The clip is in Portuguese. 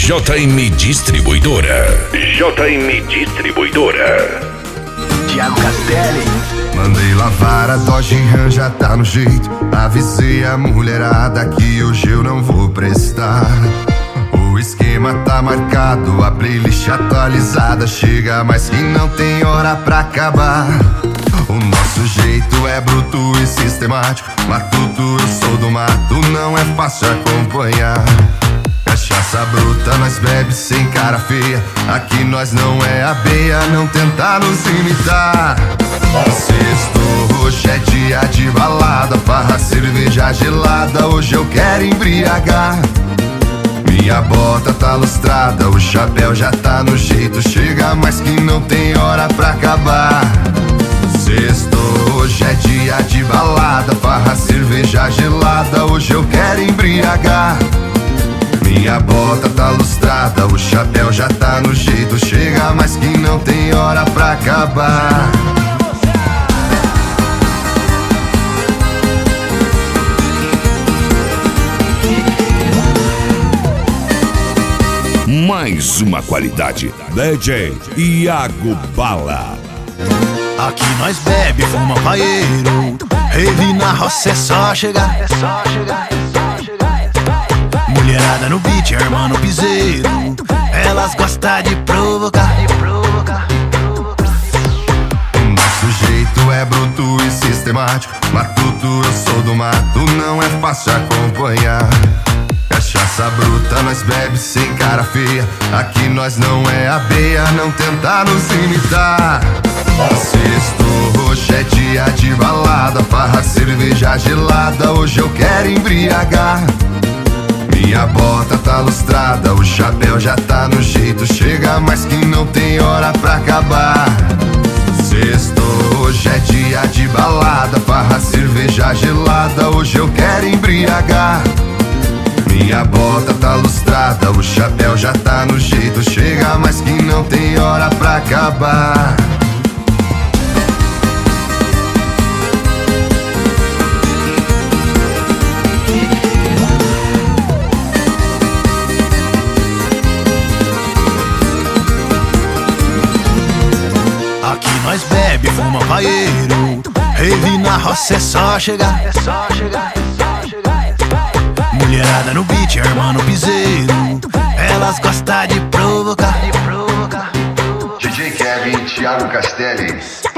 JM Distribuidora. JM Distribuidora. Thiago Castelli. Mandei lavar a Dodge Ram, já tá no jeito. Avisei a mulherada que hoje eu não vou prestar. O esquema tá marcado, a playlist atualizada. Chega, mas que não tem hora pra acabar. O nosso jeito é bruto e sistemático. Matuto, eu sou do mato, não é fácil acompanhar. Cachaça bruta, nós bebe sem cara feia. Aqui nós não é abeia, não tenta nos imitar. Sexto, hoje é dia de balada, farra, cerveja gelada. Hoje eu quero embriagar. Minha bota tá lustrada, o chapéu já tá no jeito. Chega, mas que não tem hora pra acabar. Sexto, hoje é dia de balada, farra, cerveja gelada. Hoje eu quero embriagar. Minha bota tá lustrada, o chapéu já tá no jeito. Chega, mas que não tem hora pra acabar. Mais uma qualidade. DJ Iago Bala. Aqui nós bebe, fuma paeiro. Rave na roça é só chegar. Mulherada no beat, irmã no piseiro. Elas gostam de provocar. O nosso jeito é bruto e sistemático. Matuto, eu sou do mato, não é fácil acompanhar. Cachaça bruta, nós bebe sem cara feia. Aqui nós não é abeia, não tenta nos imitar. Sexto, hoje é dia de balada, farra, cerveja gelada. Hoje eu quero embriagar. Minha bota tá lustrada, o chapéu já tá no jeito. Chega, mas que não tem hora pra acabar. Sexto, hoje é dia de balada, farra, cerveja gelada. Hoje eu quero embriagar. Minha bota tá lustrada, o chapéu já tá no jeito. Chega, mas que não tem hora pra acabar. Aqui nós bebe, fuma paeiro. Rave na roça é só chegar. Mulherada no beat, irmã no piseiro. Elas gostam de provocar. DJ Kevin, Thiago Castelli.